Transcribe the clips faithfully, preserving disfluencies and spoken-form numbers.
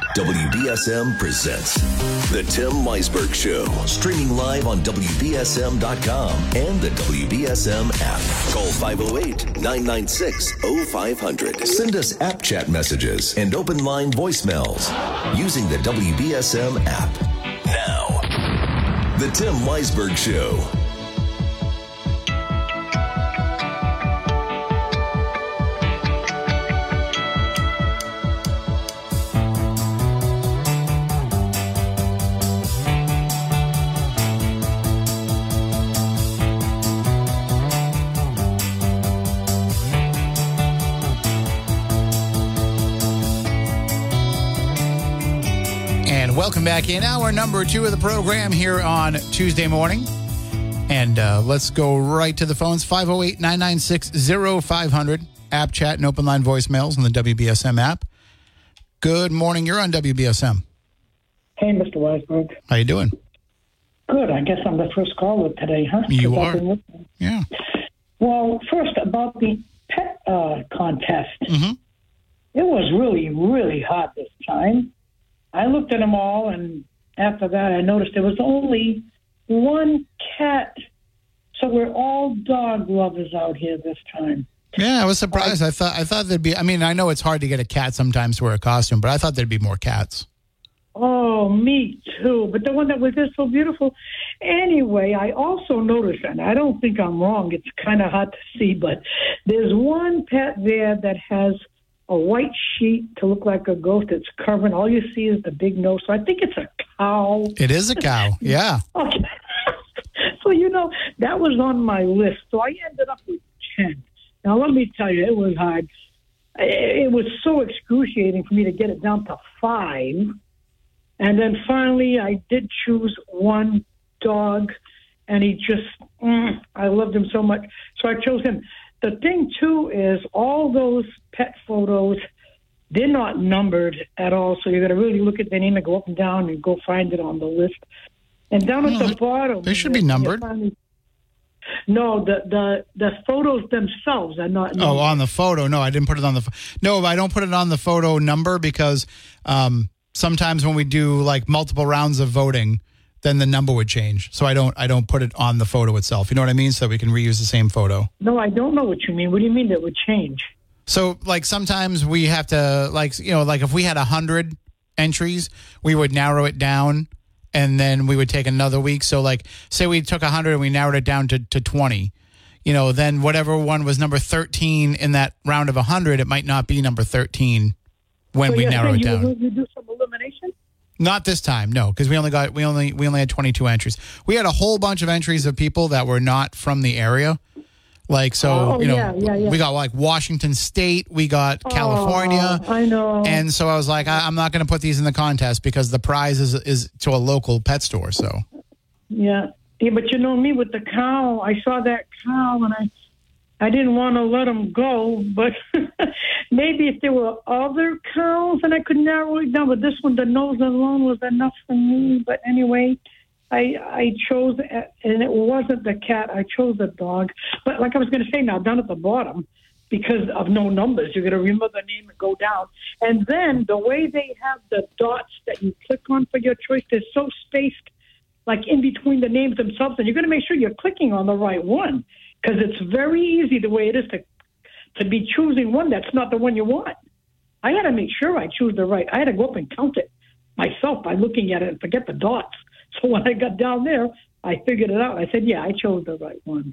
W B S M presents The Tim Weisberg Show. Streaming live on W B S M dot com and the W B S M app. Call five oh eight, nine nine six, oh five hundred. Send us app chat messages and open line voicemails using the W B S M app. Now, The Tim Weisberg Show. Welcome back in hour number two of the program here on Tuesday morning. And uh, let's go right to the phones. five oh eight, nine nine six, oh five hundred. App chat and open line voicemails on the W B S M app. Good morning. You're on W B S M. Hey, Mister Weisberg. How you doing? Good. I guess I'm the first caller today, huh? You are. Yeah. Well, first, about the pet uh, contest. Mm-hmm. It was really, really hot this time. I looked at them all, and after that, I noticed there was only one cat. So we're all dog lovers out here this time. Yeah, I was surprised. I, I thought I thought there'd be. I mean, I know it's hard to get a cat sometimes to wear a costume, but I thought there'd be more cats. Oh, me too. But the one that was just so beautiful. Anyway, I also noticed, and I don't think I'm wrong. It's kind of hard to see, but there's one pet there that has a white sheet to look like a ghost. It's covering. All you see is the big nose. So I think it's a cow. It is a cow, yeah. Okay. So, you know, that was on my list. So I ended up with ten. Now, let me tell you, it was hard. It was so excruciating for me to get it down to five. And then finally, I did choose one dog, and he just, mm, I loved him so much. So I chose him. The thing, too, is all those pet photos, they're not numbered at all. So you're going to really look at their name and go up and down and go find it on the list. And down at no, the bottom. They should be numbered. Finally, no, the, the the photos themselves are not numbered. Oh, on the photo. No, I didn't put it on the No, I don't put it on the photo number because um, sometimes when we do like multiple rounds of voting, then the number would change. So I don't I don't put it on the photo itself. You know what I mean? So we can reuse the same photo. No, I don't know what you mean. What do you mean that would change? So like sometimes we have to like, you know, like if we had one hundred entries, we would narrow it down and then we would take another week. So like say we took one hundred and we narrowed it down to, to twenty. You know, then whatever one was number thirteen in that round of one hundred, it might not be number thirteen when so we narrow it you, down. You do some elimination? Not this time, no, because we only got we only we only had twenty-two entries. We had a whole bunch of entries of people that were not from the area, like so oh, you know yeah, yeah, yeah. we got like Washington State, we got California. Oh, I know. And so I was like, I, I'm not going to put these in the contest because the prize is is to a local pet store. So yeah, yeah, but you know me with the cow. I saw that cow and I. I didn't want to let them go, but maybe if there were other cows and I could narrow it down. But this one, the nose alone was enough for me. But anyway, I I chose, and it wasn't the cat. I chose the dog. But like I was going to say now, down at the bottom, because of no numbers, you're going to remember the name and go down. And then the way they have the dots that you click on for your choice, they're so spaced, like in between the names themselves. And you're going to make sure you're clicking on the right one. Because it's very easy the way it is to to be choosing one that's not the one you want. I had to make sure I choose the right. I had to go up and count it myself by looking at it and forget the dots. So when I got down there, I figured it out. I said, yeah, I chose the right one.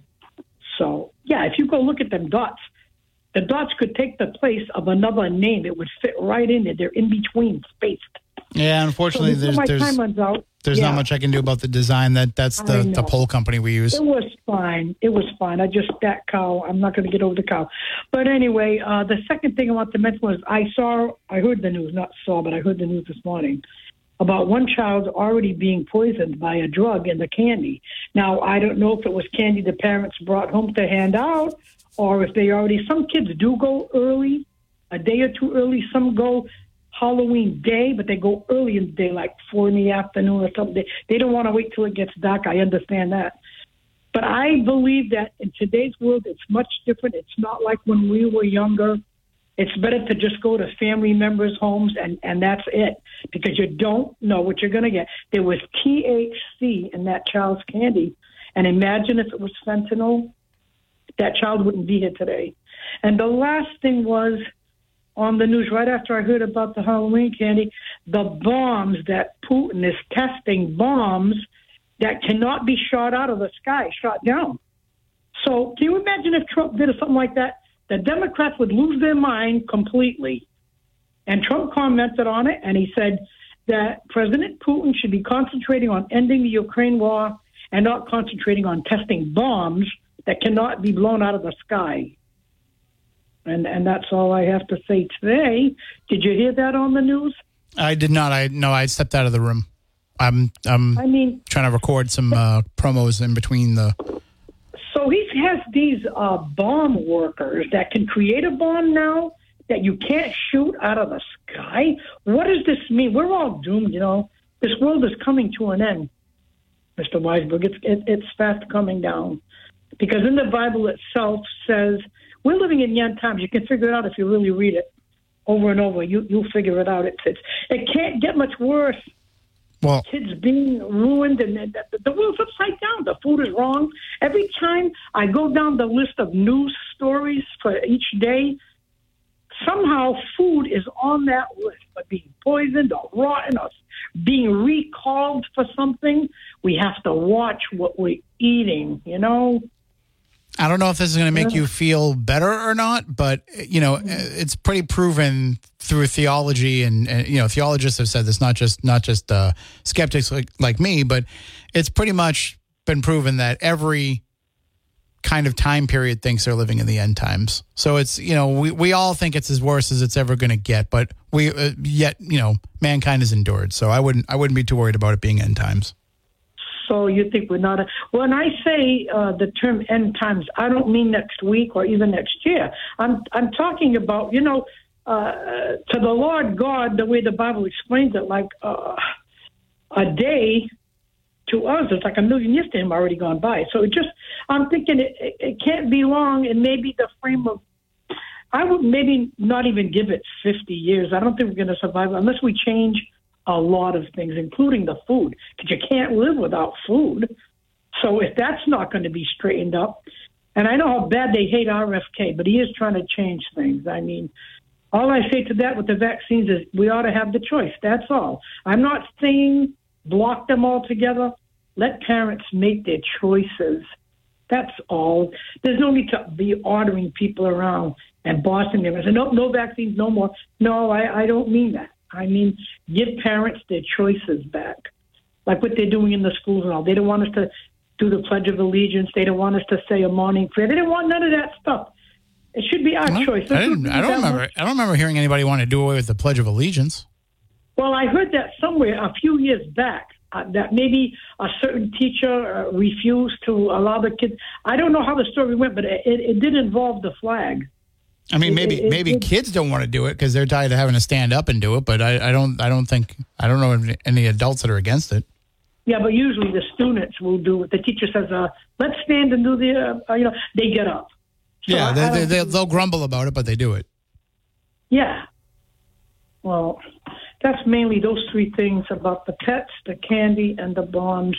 So, yeah, if you go look at them dots, the dots could take the place of another name. It would fit right in there. They're in between, spaced. Yeah, unfortunately, so there's... my there's... time runs out. There's yeah. not much I can do about the design. That That's the, the poll company we use. It was fine. It was fine. I just, that cow, I'm not going to get over the cow. But anyway, uh, the second thing I want to mention was I saw, I heard the news, not saw, but I heard the news this morning about one child already being poisoned by a drug in the candy. Now, I don't know if it was candy the parents brought home to hand out or if they already, some kids do go early, a day or two early. Some go Halloween day, but they go early in the day, like four in the afternoon or something. They, they don't want to wait till it gets dark. I understand that. But I believe that in today's world, it's much different. It's not like when we were younger It's better to just go to family members' homes and, and that's it, because you don't know what you're going to get. There was T H C in that child's candy, and imagine if it was fentanyl, that child wouldn't be here today. And the last thing was on the news right after I heard about the Halloween candy, the bombs that Putin is testing, bombs that cannot be shot out of the sky, shot down. So can you imagine if Trump did something like that? The Democrats would lose their mind completely. And Trump commented on it, and he said that President Putin should be concentrating on ending the Ukraine war and not concentrating on testing bombs that cannot be blown out of the sky. And and that's all I have to say today. Did you hear that on the news? I did not. I no, I stepped out of the room. I'm I'm I mean, trying to record some uh, promos in between the... So he has these uh, bomb workers that can create a bomb now that you can't shoot out of the sky. What does this mean? We're all doomed, you know. This world is coming to an end, Mister Weisberg. It's, it, it's fast coming down. Because in the Bible itself says, we're living in the end times. You can figure it out if you really read it over and over. You, you'll figure it out. It's, it's, it can't get much worse. Well, Kids being ruined, and the, the world's upside down. The food is wrong. Every time I go down the list of news stories for each day, somehow food is on that list, but being poisoned or rotten or being recalled for something. We have to watch what we're eating, you know? I don't know if this is going to make you feel better or not, but, you know, it's pretty proven through theology, and, and you know, theologists have said this, not just not just uh, skeptics like, like me, but it's pretty much been proven that every kind of time period thinks they're living in the end times. So it's, you know, we, we all think it's as worse as it's ever going to get, but we uh, yet, you know, mankind has endured. So I wouldn't I wouldn't be too worried about it being end times. So you think we're not... A, when I say uh, the term end times, I don't mean next week or even next year. I'm I'm talking about, you know, uh, to the Lord God, the way the Bible explains it, like uh, a day to us, it's like a million years to him already gone by. So it just, I'm thinking it, it, it can't be long, and maybe the frame of... I would maybe not even give it fifty years. I don't think we're going to survive unless we change a lot of things, including the food, because you can't live without food. So if that's not going to be straightened up, and I know how bad they hate R F K, but he is trying to change things. I mean, all I say to that with the vaccines is we ought to have the choice. That's all. I'm not saying block them altogether. Let parents make their choices. That's all. There's no need to be ordering people around and bossing them and say, no, no vaccines, no more. No, I, I don't mean that. I mean, give parents their choices back, like what they're doing in the schools and all. They don't want us to do the Pledge of Allegiance. They don't want us to say a morning prayer. They don't want none of that stuff. It should be our well, choice. I, didn't, I don't remember. Much. I don't remember hearing anybody want to do away with the Pledge of Allegiance. Well, I heard that somewhere a few years back. Uh, that maybe a certain teacher uh, refused to allow the kids. I don't know how the story went, but it, it, it did involve the flag. I mean, maybe it, it, maybe it, kids don't want to do it because they're tired of having to stand up and do it. But I, I don't I don't think I don't know any adults that are against it. Yeah, but usually the students will do it. The teacher says, uh, "Let's stand and do the," uh, you know, they get up. So yeah, they, they, they, they'll grumble about it, but they do it. Yeah. Well, that's mainly those three things about the pets, the candy, and the bombs.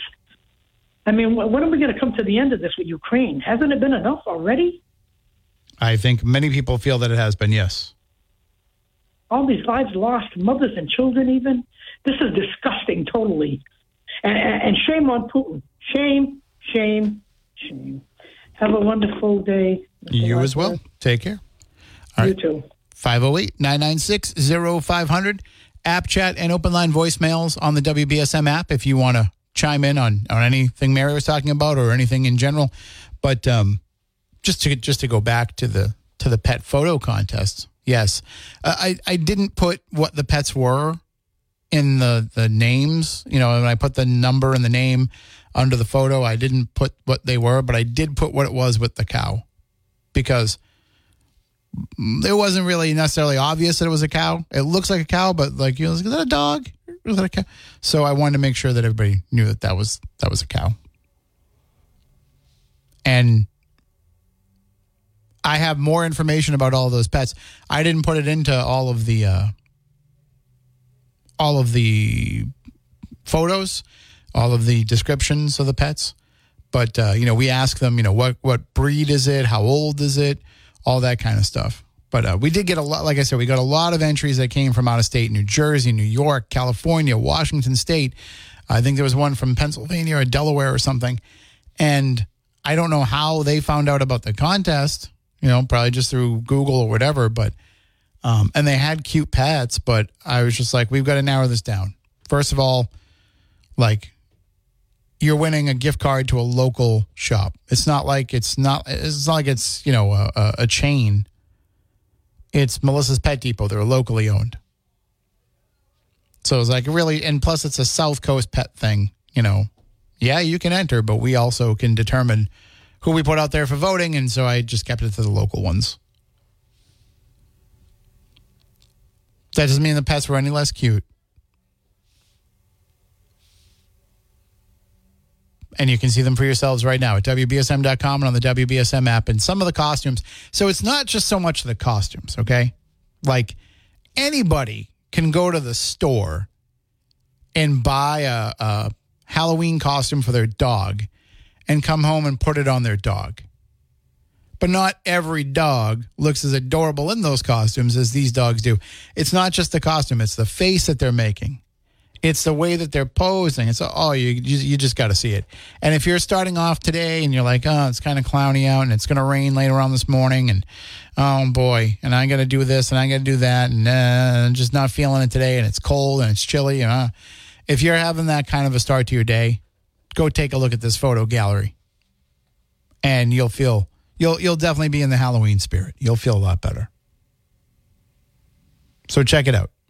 I mean, when are we going to come to the end of this with Ukraine? Hasn't it been enough already? I think many people feel that it has been, yes. All these lives lost, mothers and children even. This is disgusting, totally. And, and shame on Putin. Shame, shame, shame. Have a wonderful day. You as well. Take care. All you right. too. five oh eight, nine nine six, oh five hundred. App chat and open line voicemails on the W B S M app if you want to chime in on, on anything Mary was talking about or anything in general. But um, just to just to go back to the to the pet photo contest, yes, uh, I I didn't put what the pets were in the the names. You know, when I put the number and the name under the photo, I didn't put what they were, but I did put what it was with the cow because it wasn't really necessarily obvious that it was a cow. It looks like a cow, but like, you know, is that a dog? Is that a cow? So I wanted to make sure that everybody knew that that was that was a cow. And I have more information about all of those pets. I didn't put it into all of the uh, all of the photos, all of the descriptions of the pets. But, uh, you know, we ask them, you know, what, what breed is it? How old is it? All that kind of stuff. But uh, we did get a lot, like I said, we got a lot of entries that came from out of state, New Jersey, New York, California, Washington State. I think there was one from Pennsylvania or Delaware or something. And I don't know how they found out about the contest, you know, probably just through Google or whatever. But, um, and they had cute pets, but I was just like, we've got to narrow this down. First of all, like, you're winning a gift card to a local shop. It's not like it's not, it's not like it's, you know, a, a, a chain. It's Melissa's Pet Depot. They're locally owned. So it's like really, and plus it's a South Coast pet thing, you know. Yeah, you can enter, but we also can determine who we put out there for voting. And so I just kept it to the local ones. That doesn't mean the pets were any less cute. And you can see them for yourselves right now at W B S M dot com and on the W B S M app. And some of the costumes. So it's not just so much the costumes, okay? Like, anybody can go to the store and buy a, a Halloween costume for their dog and come home and put it on their dog. But not every dog looks as adorable in those costumes as these dogs do. It's not just the costume. It's the face that they're making. It's the way that they're posing. It's, oh, you you, you just got to see it. And if you're starting off today and you're like, oh, it's kind of cloudy out and it's going to rain later on this morning and, oh, boy, and I got to do this and I got to do that and uh, I'm just not feeling it today and it's cold and it's chilly. And, uh, if you're having that kind of a start to your day, go take a look at this photo gallery and you'll feel, you'll you'll definitely be in the Halloween spirit. You'll feel a lot better. So check it out.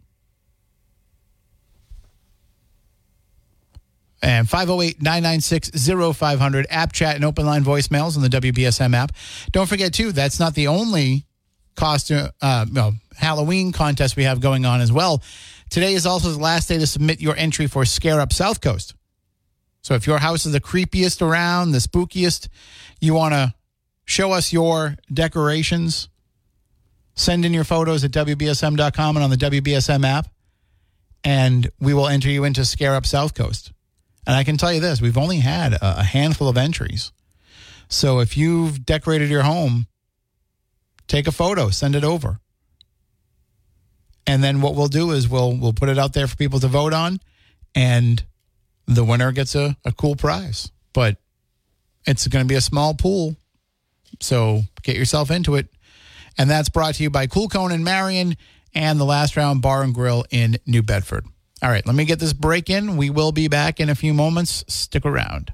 And five oh eight, nine nine six, oh five hundred, app chat and open line voicemails on the W B S M app. Don't forget, too, that's not the only costume, uh, no, Halloween contest we have going on as well. Today is also the last day to submit your entry for Scare Up South Coast. So if your house is the creepiest around, the spookiest, you want to show us your decorations, send in your photos at W B S M dot com and on the W B S M app, and we will enter you into Scare Up South Coast. And I can tell you this, we've only had a handful of entries. So if you've decorated your home, take a photo, send it over. And then what we'll do is we'll we'll put it out there for people to vote on, and the winner gets a, a cool prize. But it's going to be a small pool, so get yourself into it. And that's brought to you by Cool Cone in Marion and the Last Round Bar and Grill in New Bedford. All right, let me get this break in. We will be back in a few moments. Stick around.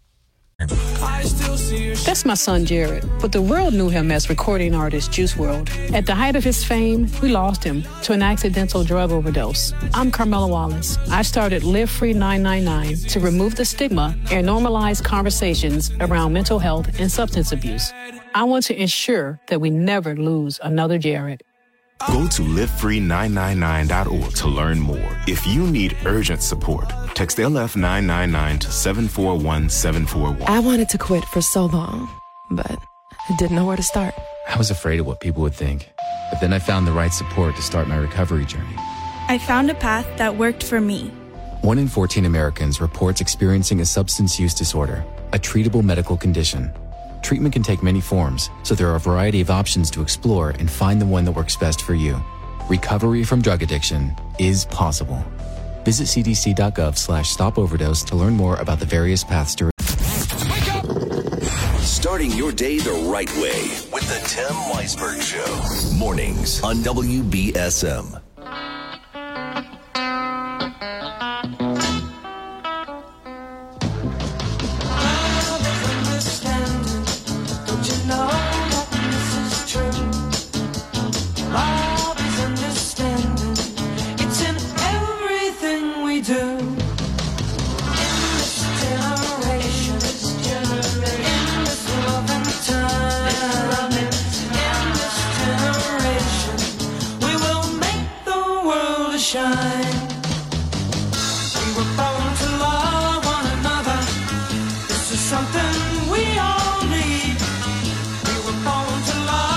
That's my son, Jared, but the world knew him as recording artist Juice world. At the height of his fame, we lost him to an accidental drug overdose. I'm Carmela Wallace. I started Live Free nine nine nine to remove the stigma and normalize conversations around mental health and substance abuse. I want to ensure that we never lose another Jared. Go to live free nine nine nine dot org to learn more. If you need urgent support, text L F nine nine nine to seven four one seven four one. I wanted to quit for so long, but I didn't know where to start. I was afraid of what people would think, but then I found the right support to start my recovery journey. I found a path that worked for me. One in fourteen Americans reports experiencing a substance use disorder, a treatable medical condition. Treatment can take many forms, so there are a variety of options to explore and find the one that works best for you. Recovery from drug addiction is possible. Visit cdc.gov slash stop overdose to learn more about the various paths to. Starting your day the right way with the Tim Weisberg Show. Mornings on W B S M. Something we all need. We were born to love.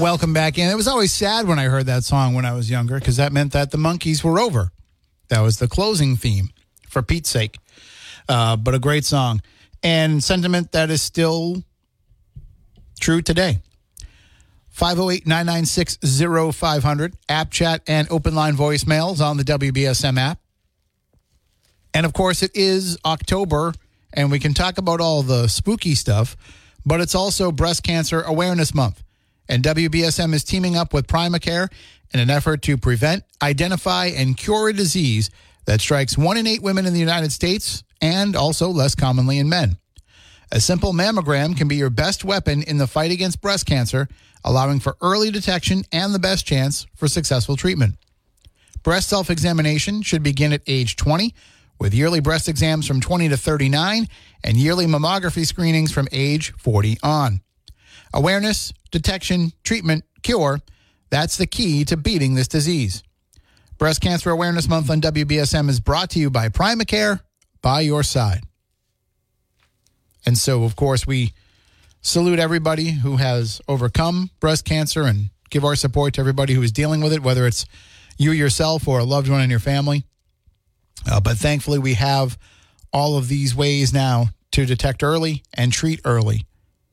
welcome back in. It was always sad when I heard that song when I was younger because that meant that the Monkees were over. That was the closing theme, for Pete's sake. Uh, but a great song. And sentiment that is still true today. five oh eight, nine nine six, oh five hundred. App chat and open line voicemails on the W B S M app. And, of course, it is October, and we can talk about all the spooky stuff, but it's also Breast Cancer Awareness Month. And W B S M is teaming up with Primacare in an effort to prevent, identify, and cure a disease that strikes one in eight women in the United States and also less commonly in men. A simple mammogram can be your best weapon in the fight against breast cancer, allowing for early detection and the best chance for successful treatment. Breast self-examination should begin at age twenty, with yearly breast exams from twenty to thirty-nine and yearly mammography screenings from age forty on. Awareness, detection, treatment, cure, that's the key to beating this disease. Breast Cancer Awareness Month on W B S M is brought to you by Primacare, by your side. And so, of course, we salute everybody who has overcome breast cancer and give our support to everybody who is dealing with it, whether it's you yourself or a loved one in your family. Uh, but thankfully, we have all of these ways now to detect early and treat early.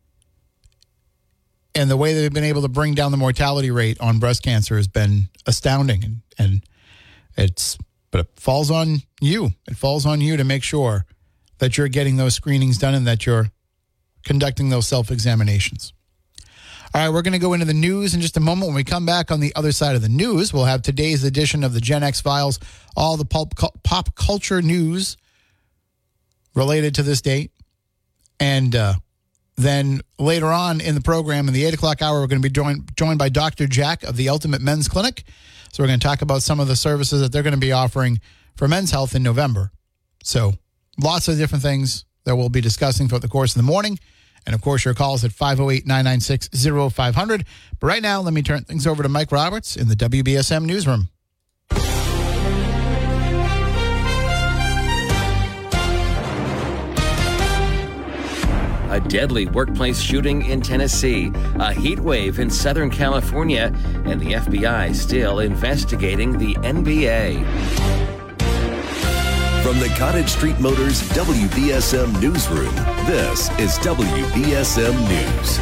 And the way they've been able to bring down the mortality rate on breast cancer has been astounding. And, and it's, but it falls on you. It falls on you to make sure that you're getting those screenings done and that you're conducting those self-examinations. All right, we're going to go into the news in just a moment. When we come back on the other side of the news, we'll have today's edition of the Gen X Files, all the pulp, pop culture news related to this date. And uh, then later on in the program, in the eight o'clock hour, we're going to be joined, joined by Doctor Jack of the Ultimate Men's Clinic. So we're going to talk about some of the services that they're going to be offering for men's health in November. So lots of different things that we'll be discussing throughout the course of the morning. And, of course, your calls at five oh eight, nine nine six, oh five hundred. But right now, let me turn things over to Mike Roberts in the W B S M newsroom. A deadly workplace shooting in Tennessee, a heat wave in Southern California, and the F B I still investigating the N B A. From the Cottage Street Motors W B S M newsroom, this is W B S M News.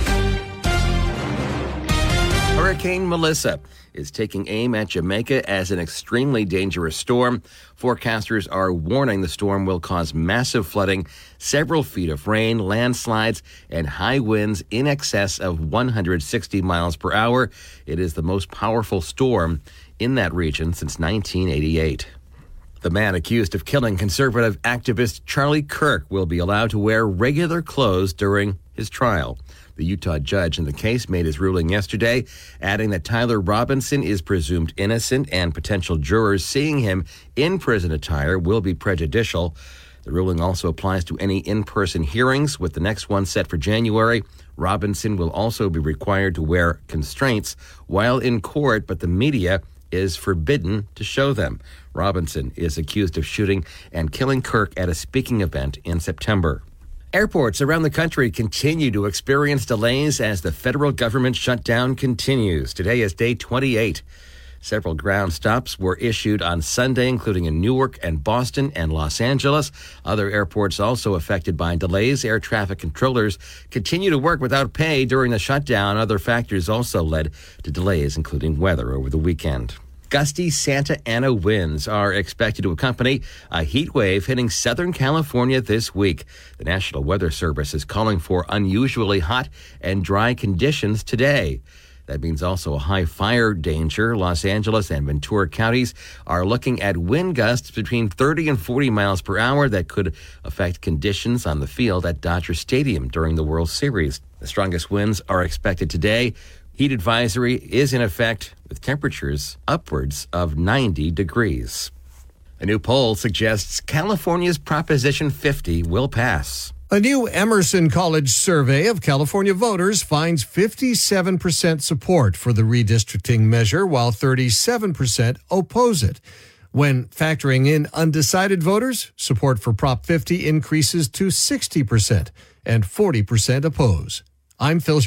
Hurricane Melissa is taking aim at Jamaica as an extremely dangerous storm. Forecasters are warning the storm will cause massive flooding, several feet of rain, landslides, and high winds in excess of one hundred sixty miles per hour. It is the most powerful storm in that region since nineteen eighty-eight. The man accused of killing conservative activist Charlie Kirk will be allowed to wear regular clothes during his trial. The Utah judge in the case made his ruling yesterday, adding that Tyler Robinson is presumed innocent and potential jurors seeing him in prison attire will be prejudicial. The ruling also applies to any in-person hearings, with the next one set for January. Robinson will also be required to wear constraints while in court, but the media is forbidden to show them. Robinson is accused of shooting and killing Kirk at a speaking event in September. Airports around the country continue to experience delays as the federal government shutdown continues. Today is day twenty-eight. Several ground stops were issued on Sunday, including in Newark and Boston and Los Angeles. Other airports also affected by delays. Air traffic controllers continue to work without pay during the shutdown. Other factors also led to delays, including weather over the weekend. Gusty Santa Ana winds are expected to accompany a heat wave hitting Southern California this week. The National Weather Service is calling for unusually hot and dry conditions today. That means also a high fire danger. Los Angeles and Ventura counties are looking at wind gusts between thirty and forty miles per hour that could affect conditions on the field at Dodger Stadium during the World Series. The strongest winds are expected today. Heat advisory is in effect with temperatures upwards of ninety degrees. A new poll suggests California's Proposition fifty will pass. A new Emerson College survey of California voters finds fifty-seven percent support for the redistricting measure, while thirty-seven percent oppose it. When factoring in undecided voters, support for Prop fifty increases to sixty percent and forty percent oppose. I'm Phil Hewlett.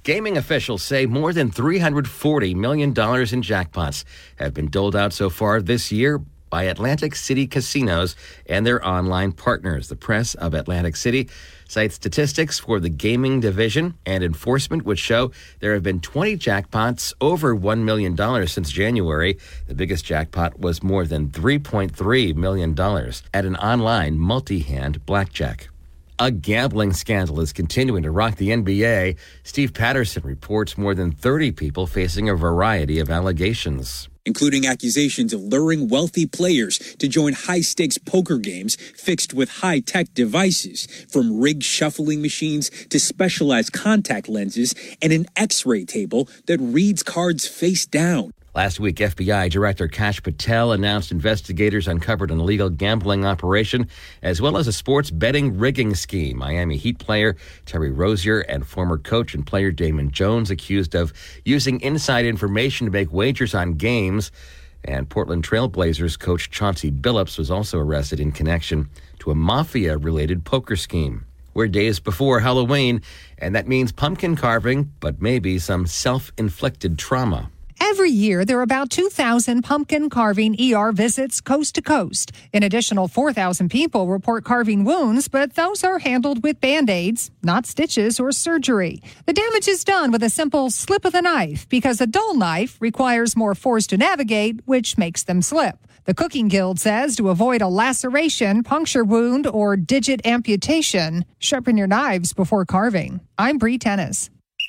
Gaming officials say more than three hundred forty million dollars in jackpots have been doled out so far this year by Atlantic City casinos and their online partners. The Press of Atlantic City cites statistics for the gaming division and enforcement, which show there have been twenty jackpots over one million dollars since January. The biggest jackpot was more than three point three million dollars at an online multi-hand blackjack. A gambling scandal is continuing to rock the N B A. Steve Patterson reports more than thirty people facing a variety of allegations, including accusations of luring wealthy players to join high-stakes poker games fixed with high-tech devices, from rigged shuffling machines to specialized contact lenses and an X-ray table that reads cards face down. Last week, F B I Director Kash Patel announced investigators uncovered an illegal gambling operation as well as a sports betting rigging scheme. Miami Heat player Terry Rozier and former coach and player Damon Jones accused of using inside information to make wagers on games. And Portland Trail Blazers coach Chauncey Billups was also arrested in connection to a mafia-related poker scheme. We're days before Halloween, and that means pumpkin carving, but maybe some self-inflicted trauma. Every year, there are about two thousand pumpkin carving E R visits coast to coast. An additional four thousand people report carving wounds, but those are handled with Band-Aids, not stitches or surgery. The damage is done with a simple slip of the knife because a dull knife requires more force to navigate, which makes them slip. The Cooking Guild says to avoid a laceration, puncture wound, or digit amputation, sharpen your knives before carving. I'm Bree Tennis.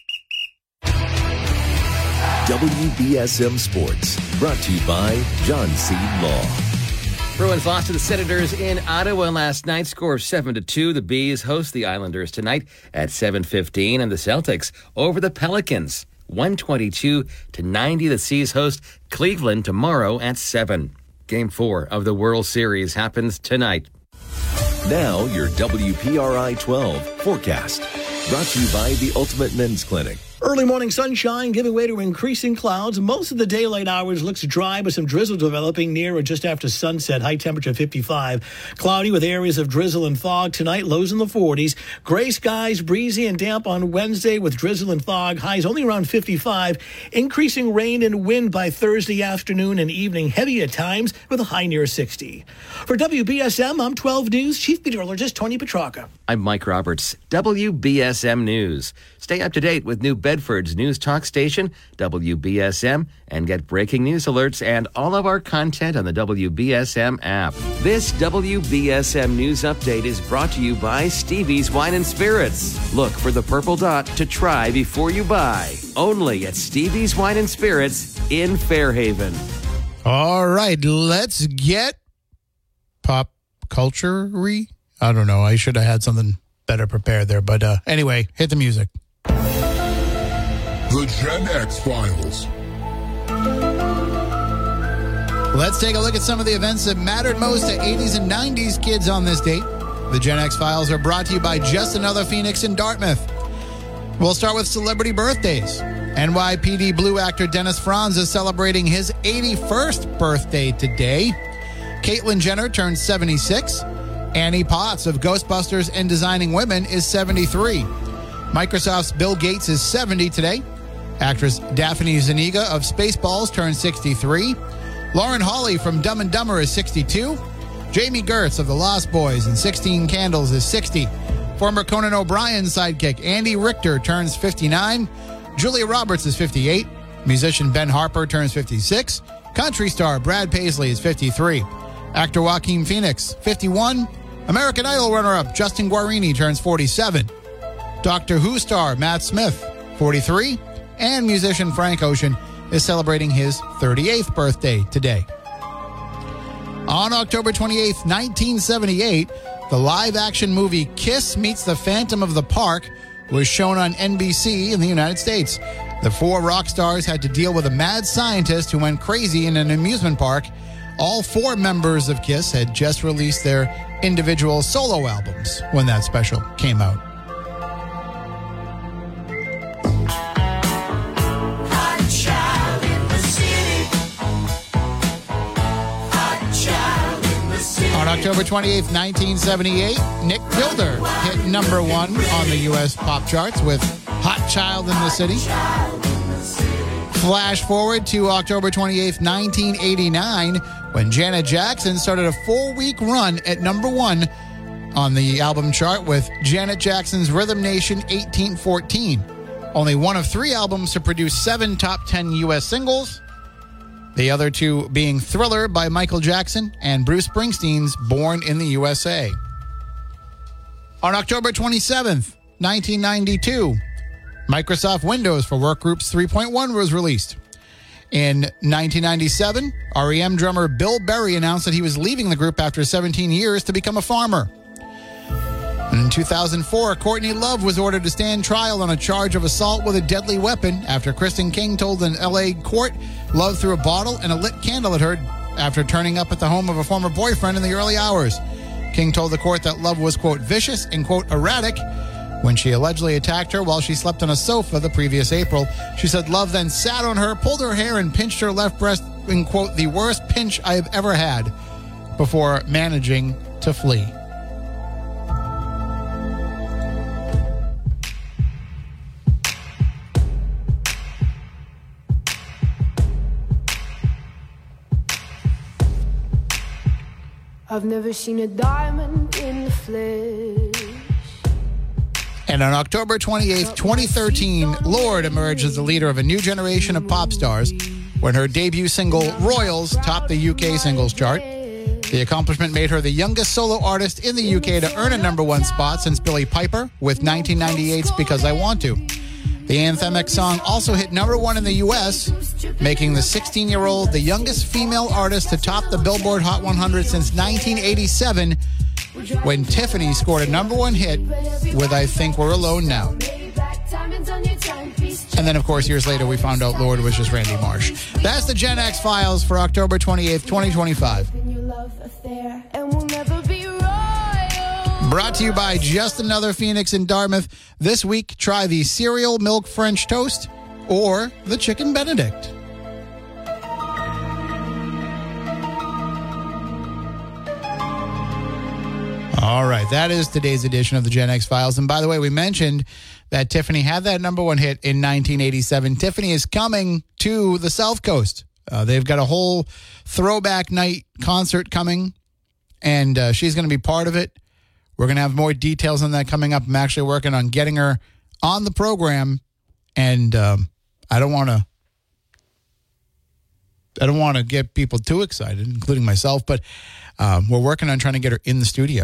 W B S M Sports, brought to you by John Seed Law. Bruins lost to the Senators in Ottawa last night, score of seven to two. The Bees host the Islanders tonight at seven fifteen, and the Celtics over the Pelicans, one twenty-two to ninety. The Seas host Cleveland tomorrow at seven. Game four of the World Series happens tonight. Now your W P R I twelve forecast, brought to you by the Ultimate Men's Clinic. Early morning sunshine giving way to increasing clouds. Most of the daylight hours looks dry, but some drizzle developing near or just after sunset. High temperature fifty-five. Cloudy with areas of drizzle and fog tonight. Lows in the forties. Gray skies, breezy and damp on Wednesday with drizzle and fog. Highs only around fifty-five. Increasing rain and wind by Thursday afternoon and evening. Heavy at times with a high near sixty. For W B S M, I'm twelve News Chief Meteorologist Tony Petrarca. I'm Mike Roberts. W B S M News. Stay up to date with New Bedford's news talk station, W B S M, and get breaking news alerts and all of our content on the W B S M app. This W B S M News Update is brought to you by Stevie's Wine and Spirits. Look for the purple dot to try before you buy. Only at Stevie's Wine and Spirits in Fairhaven. All right, let's get pop culture-y. I don't know. I should have had something better prepared there. But uh, anyway, hit the music. The Gen X Files. Let's take a look at some of the events that mattered most to eighties and nineties kids on this date. The Gen X Files are brought to you by Just Another Phoenix in Dartmouth. We'll start with celebrity birthdays. N Y P D Blue actor Dennis Franz is celebrating his eighty-first birthday today. Caitlyn Jenner turns seventy-six. Annie Potts of Ghostbusters and Designing Women is seventy-three. Microsoft's Bill Gates is seventy today. Actress Daphne Zuniga of Spaceballs turns sixty-three. Lauren Hawley from Dumb and Dumber is sixty-two. Jamie Gertz of The Lost Boys and sixteen Candles is sixty. Former Conan O'Brien sidekick Andy Richter turns fifty-nine. Julia Roberts is fifty-eight. Musician Ben Harper turns fifty-six. Country star Brad Paisley is fifty-three. Actor Joaquin Phoenix, fifty-one. American Idol runner-up Justin Guarini turns forty-seven. Doctor Who star Matt Smith, forty-three. And musician Frank Ocean is celebrating his thirty-eighth birthday today. On October twenty-eighth, nineteen seventy-eight, the live-action movie Kiss Meets the Phantom of the Park was shown on N B C in the United States. The four rock stars had to deal with a mad scientist who went crazy in an amusement park. All four members of Kiss had just released their individual solo albums when that special came out. On October twenty-eighth, nineteen seventy-eight, Nick Gilder hit number one on the U S pop charts with Hot Child in the City. Flash forward to October twenty-eighth, nineteen eighty-nine, when Janet Jackson started a four-week run at number one on the album chart with Janet Jackson's Rhythm Nation eighteen fourteen. Only one of three albums to produce seven top ten U S singles. The other two being Thriller by Michael Jackson and Bruce Springsteen's Born in the U S A. On October twenty-seventh, nineteen ninety-two, Microsoft Windows for Workgroups three point one was released. In nineteen ninety-seven, R E M drummer Bill Berry announced that he was leaving the group after seventeen years to become a farmer. In two thousand four, Courtney Love was ordered to stand trial on a charge of assault with a deadly weapon after Kristen King told an L A court Love threw a bottle and a lit candle at her after turning up at the home of a former boyfriend in the early hours. King told the court that Love was, quote, vicious and, quote, erratic when she allegedly attacked her while she slept on a sofa the previous April. She said Love then sat on her, pulled her hair, and pinched her left breast in, quote, the worst pinch I have ever had, before managing to flee. I've never seen a diamond in the flesh. And on October twenty-eighth, twenty thirteen, Lorde emerged as the leader of a new generation of pop stars when her debut single, Royals, topped the U K singles chart. The accomplishment made her the youngest solo artist in the U K to earn a number one spot since Billie Piper with nineteen ninety-eight's Because I Want To. The anthemic song also hit number one in the U S, making the sixteen-year-old the youngest female artist to top the Billboard Hot one hundred since nineteen eighty-seven, when Tiffany scored a number one hit with I Think We're Alone Now. And then, of course, years later, we found out Lorde was just Randy Marsh. That's the Gen X Files for October twenty-eighth, twenty twenty-five. Brought to you by Just Another Phoenix in Dartmouth. This week, try the cereal milk French toast or the chicken Benedict. All right, that is today's edition of the Gen X Files. And by the way, we mentioned that Tiffany had that number one hit in nineteen eighty-seven. Tiffany is coming to the South Coast. Uh, they've got a whole throwback night concert coming, and uh, she's going to be part of it. We're going to have more details on that coming up. I'm actually working on getting her on the program, and um, I don't want to I don't want to get people too excited, including myself, but um, we're working on trying to get her in the studio.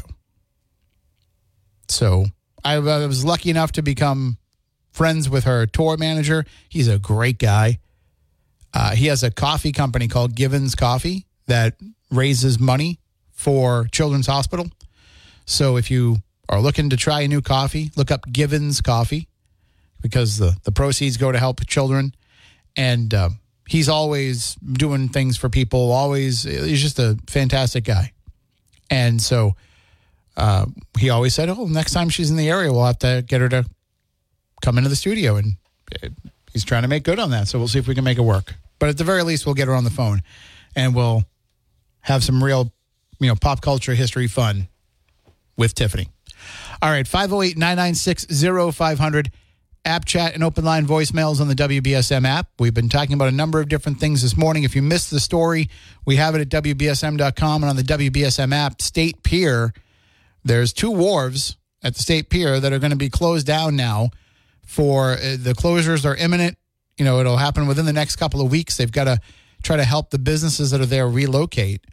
So I, I was lucky enough to become friends with her tour manager. He's a great guy. Uh, he has a coffee company called Givens Coffee that raises money for Children's Hospital. So if you are looking to try a new coffee, look up Givens Coffee, because the, the proceeds go to help children. And uh, he's always doing things for people, always. He's just a fantastic guy. And so uh, he always said, oh, next time she's in the area, we'll have to get her to come into the studio. And he's trying to make good on that. So we'll see if we can make it work. But at the very least, we'll get her on the phone and we'll have some real, you know, pop culture history fun with Tiffany. All right, five oh eight, nine nine six, oh five hundred. App chat and open line voicemails on the W B S M app. We've been talking about a number of different things this morning. If you missed the story, we have it at W B S M dot com and on the W B S M app. State Pier, there's two wharves at the State Pier that are going to be closed down now. For uh, the closures are imminent. You know, it'll happen within the next couple of weeks. They've got to try to help the businesses that are there relocate.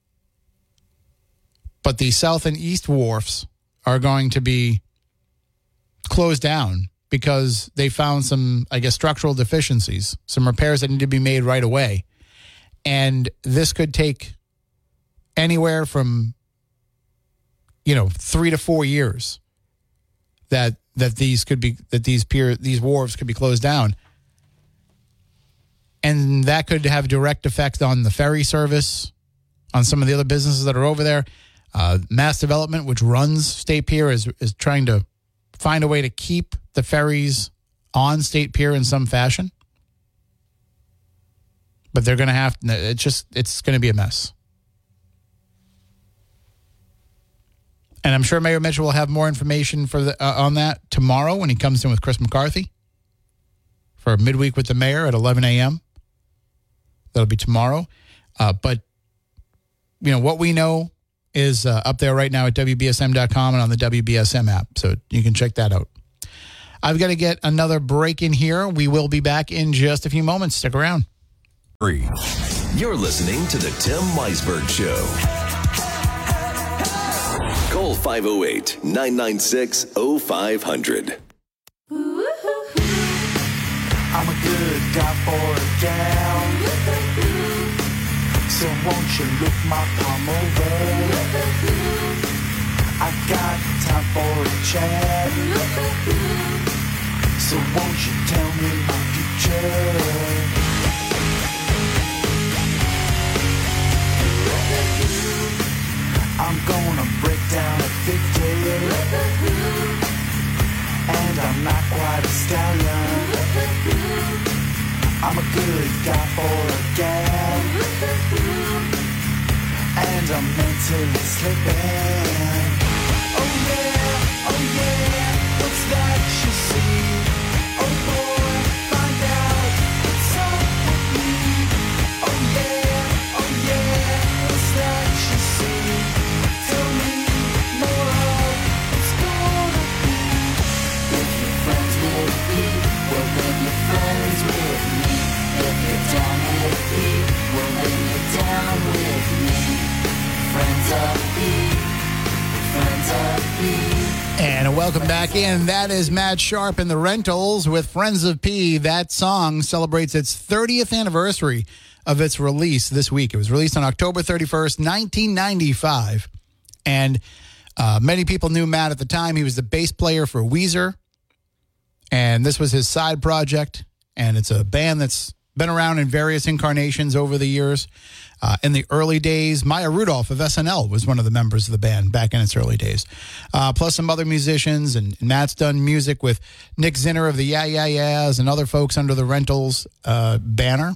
But the south and east wharfs are going to be closed down because they found some, I guess, structural deficiencies, some repairs that need to be made right away. And this could take anywhere from, you know, three to four years that that these could be, that these pier, these wharves could be closed down. And that could have direct effect on the ferry service, on some of the other businesses that are over there. Uh, Mass Development, which runs State Pier, is is trying to find a way to keep the ferries on State Pier in some fashion. But they're going to have, it's just, it's going to be a mess. And I'm sure Mayor Mitchell will have more information for the, uh, on that tomorrow when he comes in with Chris McCarthy for Midweek with the Mayor at eleven a.m. That'll be tomorrow. Uh, but, you know, what we know is uh, up there right now at W B S M dot com and on the W B S M app. So you can check that out. I've got to get another break in here. We will be back in just a few moments. Stick around. You're listening to the Tim Weisberg Show. Call five oh eight, nine nine six, oh five hundred. I'm a good guy for a gal. So won't you look my palm over? I got time for a chat. So won't you tell me my future? I'm gonna break down at fifty, and I'm not quite a stallion. I'm a good guy for a gal, and I'm mentally slipping. Oh yeah, oh yeah, what's that you see? Oh boy, find out what's up with me. Oh yeah, oh yeah, what's that you see? Tell me more of what's gonna be. If you're friends with me, well then you're friends with me. If you're down with me, well then you're down with me. Friends of me, friends of me. And welcome back in. That is Matt Sharp and the Rentals with Friends of P. That song celebrates its thirtieth anniversary of its release this week. It was released on October thirty-first, nineteen ninety-five. And uh, many people knew Matt at the time. He was the bass player for Weezer. And this was his side project. And it's a band that's been around in various incarnations over the years. Uh, in the early days, Maya Rudolph of S N L was one of the members of the band back in its early days. Uh, plus some other musicians. And, and Matt's done music with Nick Zinner of the Yeah Yeah Yeahs and other folks under the Rentals uh, banner.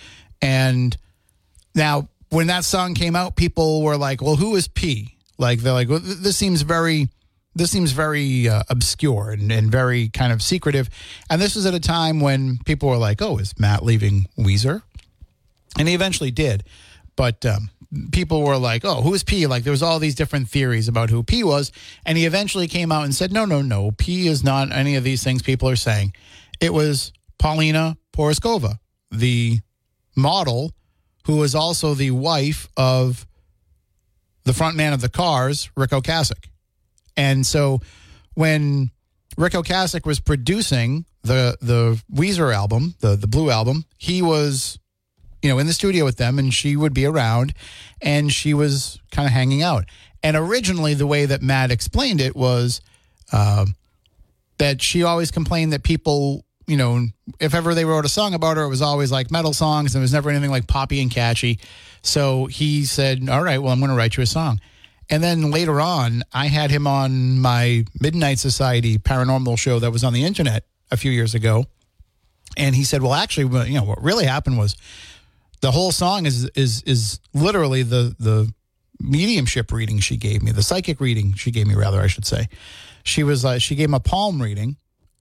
And now, when that song came out, people were like, well, who is P? Like, they're like, well, this seems very... This seems very uh, obscure and, and very kind of secretive. And this was at a time when people were like, oh, is Matt leaving Weezer? And he eventually did. But um, people were like, oh, who is P? Like, there was all these different theories about who P was. And he eventually came out and said, no, no, no, P is not any of these things people are saying. It was Paulina Poroskova, the model who was also the wife of the frontman of the Cars, Rick Ocasek. And so when Rick Ocasek was producing the the Weezer album, the, the Blue album, he was, you know, in the studio with them, and she would be around, and she was kind of hanging out. And originally the way that Matt explained it was uh, that she always complained that people, you know, if ever they wrote a song about her, it was always like metal songs, and it was never anything like poppy and catchy. So he said, all right, well, I'm going to write you a song. And then later on, I had him on my Midnight Society paranormal show that was on the internet a few years ago. And he said, well, actually, you know, what really happened was the whole song is is is literally the the mediumship reading she gave me, the psychic reading she gave me, rather, I should say. She was uh, she gave him a palm reading.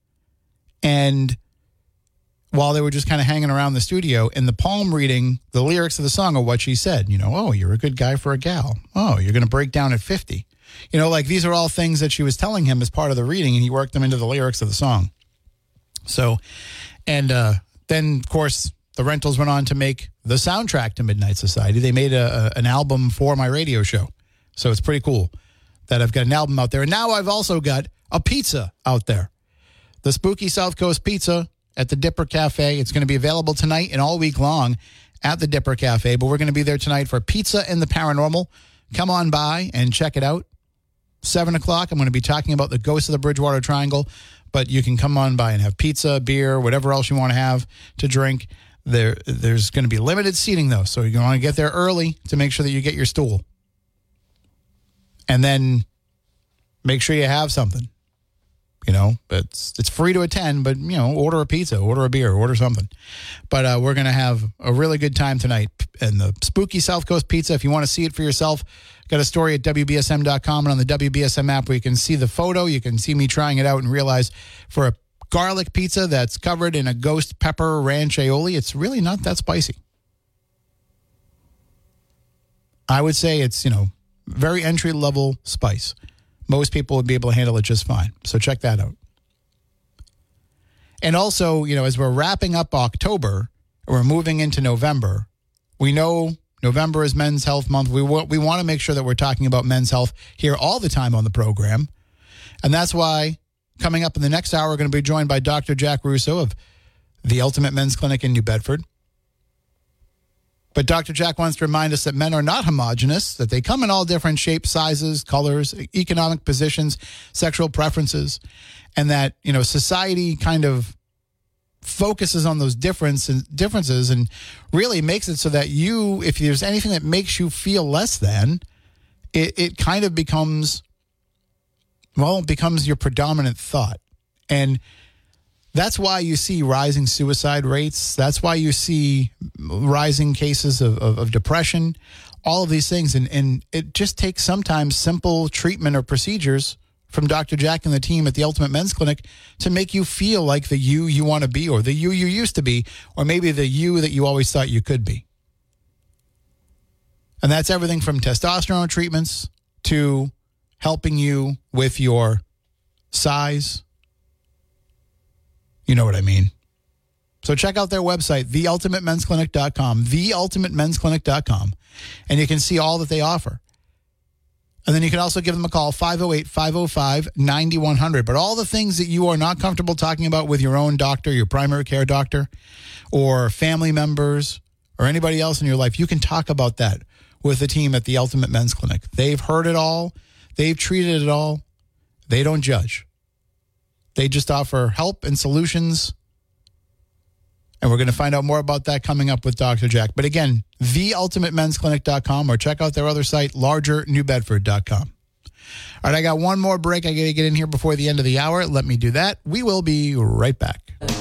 And while they were just kind of hanging around the studio, in the palm reading, the lyrics of the song are what she said. You know, oh, you're a good guy for a gal. Oh, you're going to break down at fifty. You know, like these are all things that she was telling him as part of the reading, and he worked them into the lyrics of the song. So, and uh, then, of course, the Rentals went on to make the soundtrack to Midnight Society. They made a, a, an album for my radio show. So it's pretty cool that I've got an album out there. And now I've also got a pizza out there. The Spooky South Coast Pizza at the Dipper Cafe. It's going to be available tonight and all week long at the Dipper Cafe, but we're going to be there tonight for Pizza and the Paranormal. Come on by and check it out. seven o'clock, I'm going to be talking about the ghosts of the Bridgewater Triangle, but you can come on by and have pizza, beer, whatever else you want to have to drink. There, There's going to be limited seating, though, so you're going to want to get there early to make sure that you get your stool. And then make sure you have something. You know, it's it's free to attend, but, you know, order a pizza, order a beer, order something. But uh, we're going to have a really good time tonight. And the Spooky South Coast Pizza, if you want to see it for yourself, got a story at W B S M dot com and on the W B S M app where you can see the photo. You can see me trying it out and realize for a garlic pizza that's covered in a ghost pepper ranch aioli. It's really not that spicy. I would say it's, you know, very entry-level spice. Most people would be able to handle it just fine. So check that out. And also, you know, as we're wrapping up October, we're moving into November, we know November is Men's Health Month. We, w- we want to make sure that we're talking about men's health here all the time on the program. And that's why coming up in the next hour, we're going to be joined by Doctor Jack Russo of the Ultimate Men's Clinic in New Bedford. But Doctor Jack wants to remind us that men are not homogenous, that they come in all different shapes, sizes, colors, economic positions, sexual preferences, and that, you know, society kind of focuses on those difference and differences and really makes it so that you, if there's anything that makes you feel less than, it, it kind of becomes, well, it becomes your predominant thought. And that's why you see rising suicide rates. That's why you see rising cases of, of, of depression, all of these things. And, and it just takes sometimes simple treatment or procedures from Doctor Jack and the team at the Ultimate Men's Clinic to make you feel like the you you want to be, or the you you used to be, or maybe the you that you always thought you could be. And that's everything from testosterone treatments to helping you with your size. You know what I mean. So check out their website, the ultimate men's clinic dot com, the ultimate men's clinic dot com, and you can see all that they offer. And then you can also give them a call, five oh eight, five oh five, nine one hundred. But all the things that you are not comfortable talking about with your own doctor, your primary care doctor, or family members, or anybody else in your life, you can talk about that with the team at the Ultimate Men's Clinic. They've heard it all. They've treated it all. They don't judge. They just offer help and solutions. And we're going to find out more about that coming up with Doctor Jack. But again, the ultimate men's clinic dot com, or check out their other site, larger new bedford dot com. All right, I got one more break. I got to get in here before the end of the hour. Let me do that. We will be right back.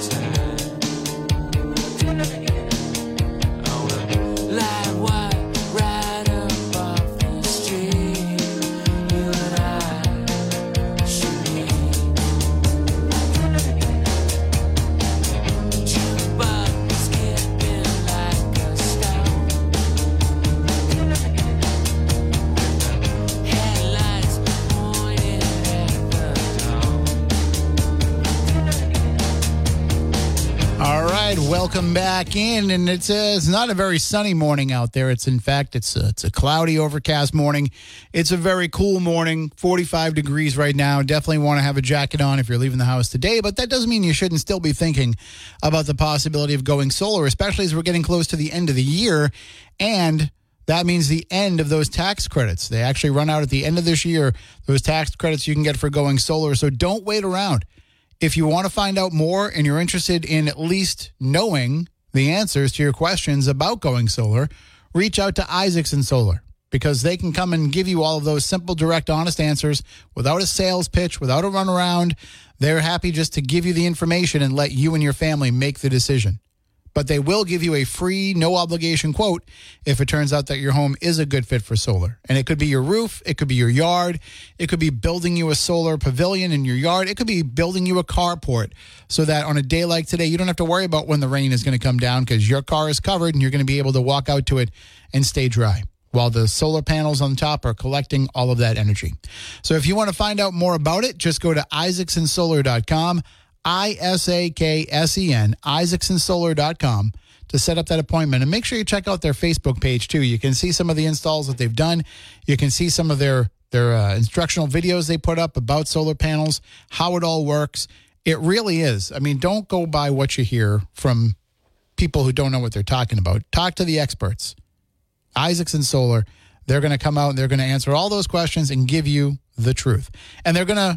Welcome back in, and it's a, it's not a very sunny morning out there. It's in fact it's a, it's a cloudy, overcast morning. It's a very cool morning, forty-five degrees right now. Definitely want to have a jacket on if you're leaving the house today, but that doesn't mean you shouldn't still be thinking about the possibility of going solar, especially as we're getting close to the end of the year, and that means the end of those tax credits. They actually run out at the end of this year, those tax credits you can get for going solar, so don't wait around. If you want to find out more and you're interested in at least knowing the answers to your questions about going solar, reach out to Isaacson Solar, because they can come and give you all of those simple, direct, honest answers without a sales pitch, without a runaround. They're happy just to give you the information and let you and your family make the decision. But they will give you a free, no-obligation quote if it turns out that your home is a good fit for solar. And it could be your roof. It could be your yard. It could be building you a solar pavilion in your yard. It could be building you a carport so that on a day like today, you don't have to worry about when the rain is going to come down, because your car is covered and you're going to be able to walk out to it and stay dry while the solar panels on top are collecting all of that energy. So if you want to find out more about it, just go to isaacson solar dot com. I S A K S E N, isaacson solar dot com, to set up that appointment. And make sure you check out their Facebook page, too. You can see some of the installs that they've done. You can see some of their, their uh, instructional videos they put up about solar panels, how it all works. It really is. I mean, don't go by what you hear from people who don't know what they're talking about. Talk to the experts. Isaacson Solar, they're going to come out and they're going to answer all those questions and give you the truth. And they're going to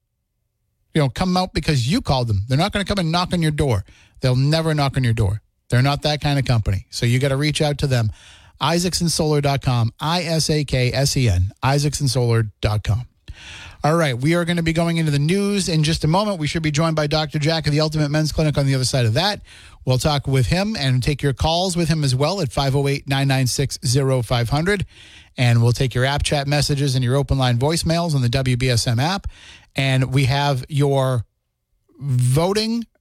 You know, come out because you called them. They're not going to come and knock on your door. They'll never knock on your door. They're not that kind of company. So you got to reach out to them. isaacson solar dot com, I S A K S E N, isaacson solar dot com. All right, we are going to be going into the news in just a moment. We should be joined by Doctor Jack of the Ultimate Men's Clinic on the other side of that. We'll talk with him and take your calls with him as well at five oh eight, nine nine six, oh five hundred. And we'll take your app chat messages and your open line voicemails on the W B S M app. And we have your voting